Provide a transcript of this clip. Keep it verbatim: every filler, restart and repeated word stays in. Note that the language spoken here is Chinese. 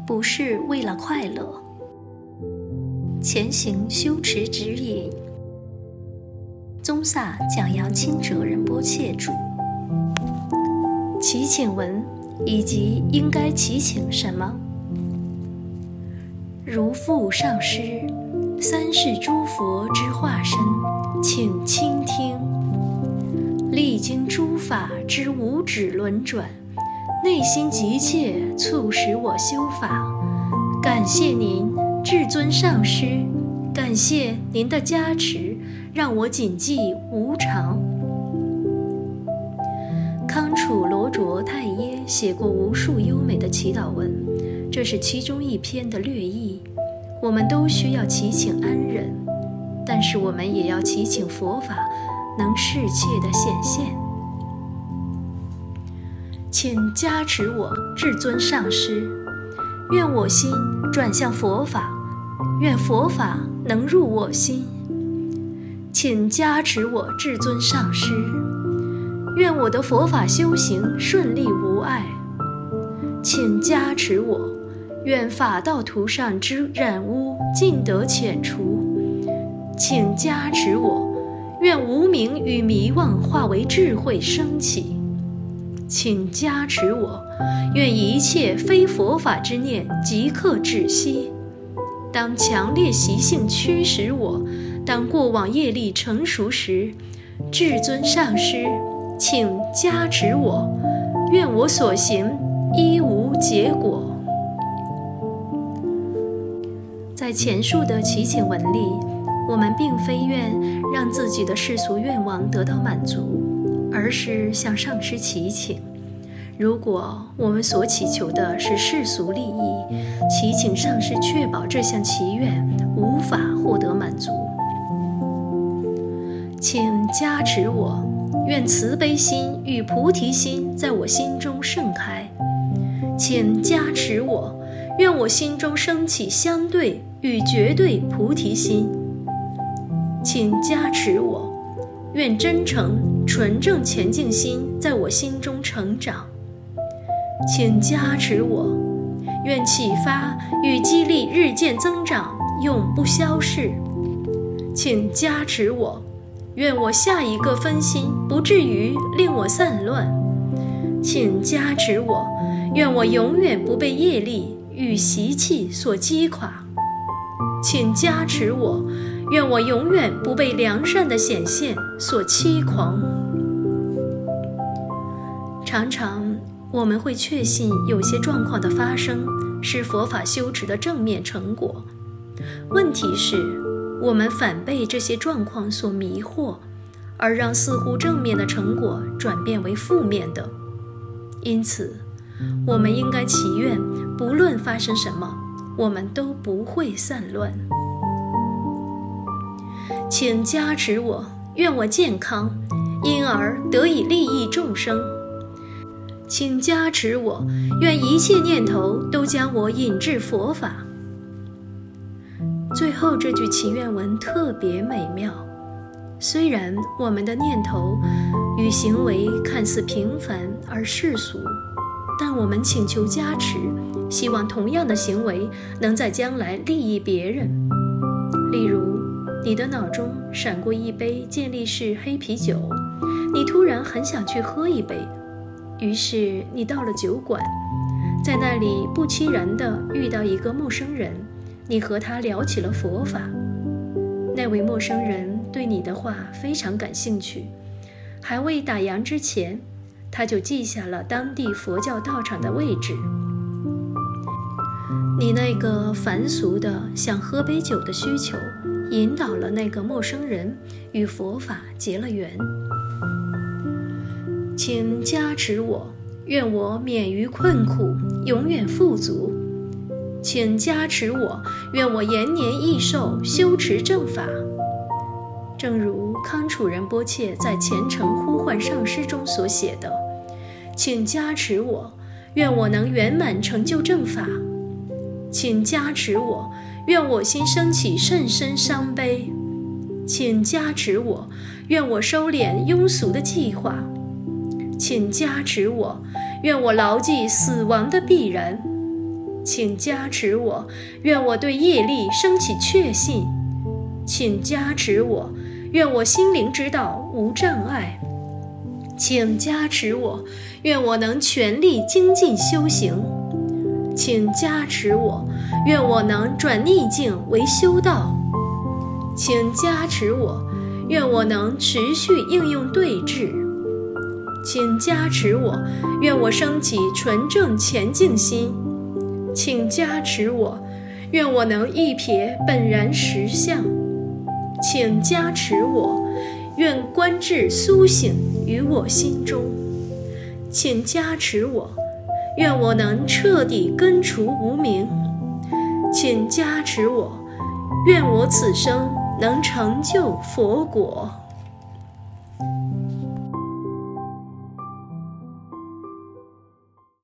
不是为了快乐。前行修持指引，宗萨讲扬钦哲仁波切著。祈请文以及应该祈请什么？如父上师，三世诸佛之化身，请倾听。历经诸法之无止轮转，内心急切促使我修法。感谢您，至尊上师，感谢您的加持，让我谨记无常。康楚罗卓太耶写过无数优美的祈祷文，这是其中一篇的略译。我们都需要祈请安忍，但是我们也要祈请佛法能适切的显现。请加持我，至尊上师，愿我心转向佛法，愿佛法能入我心。请加持我，至尊上师，愿我的佛法修行顺利无碍。请加持我，愿法道途上之染污尽得遣除。请加持我，愿无明与迷惘化为智慧升起。请加持我，愿一切非佛法之念即刻止息。当强烈习性驱使我，当过往业力成熟时，至尊上师，请加持我，愿我所行一无结果。在前述的祈请文里，我们并非愿让自己的世俗愿望得到满足，而是向上师祈请。如果我们所祈求的是世俗利益，祈请上师确保这项祈愿无法获得满足。请加持我，愿慈悲心与菩提心在我心中盛开。请加持我，愿我心中升起相对与绝对菩提心。请加持我，愿真诚纯正前进心在我心中成长。请加持我，愿启发与激励日渐增长，永不消逝。请加持我，愿我下一个分心不至于令我散乱。请加持我，愿我永远不被业力与习气所击垮。请加持我，愿我永远不被良善的显现所欺狂。常常我们会确信有些状况的发生是佛法修持的正面成果，问题是我们反被这些状况所迷惑，而让似乎正面的成果转变为负面的。因此我们应该祈愿，不论发生什么，我们都不会散乱。请加持我，愿我健康，因而得以利益众生。请加持我，愿一切念头都将我引至佛法。最后这句祈愿文特别美妙，虽然我们的念头与行为看似平凡而世俗，但我们请求加持，希望同样的行为能在将来利益别人。例如，你的脑中闪过一杯健力士黑啤酒，你突然很想去喝一杯，于是你到了酒馆，在那里不期然地遇到一个陌生人，你和他聊起了佛法。那位陌生人对你的话非常感兴趣，还未打烊之前，他就记下了当地佛教道场的位置。你那个凡俗的想喝杯酒的需求，引导了那个陌生人与佛法结了缘。请加持我，愿我免于困苦，永远富足。请加持我，愿我延年益寿，修持正法。正如康楚仁波切在《虔诚呼唤上师》中所写的，请加持我，愿我能圆满成就正法。请加持我，愿我心升起甚深伤悲。请加持我，愿我收敛庸俗的计划。请加持我，愿我牢记死亡的必然。 请加持我，愿我对业力升起确信，请加持我，愿我心灵之道无障碍，请加持我，愿我能全力精进修行，请加持我，愿我能转逆境为修道，请加持我，愿我能持续应用对治，请加持我，愿我升起纯正前进心，请加持我，愿我能一瞥本然实相，请加持我，愿观智苏醒于我心中，请加持我，愿我能彻底根除无明，请加持我，愿我此生能成就佛果。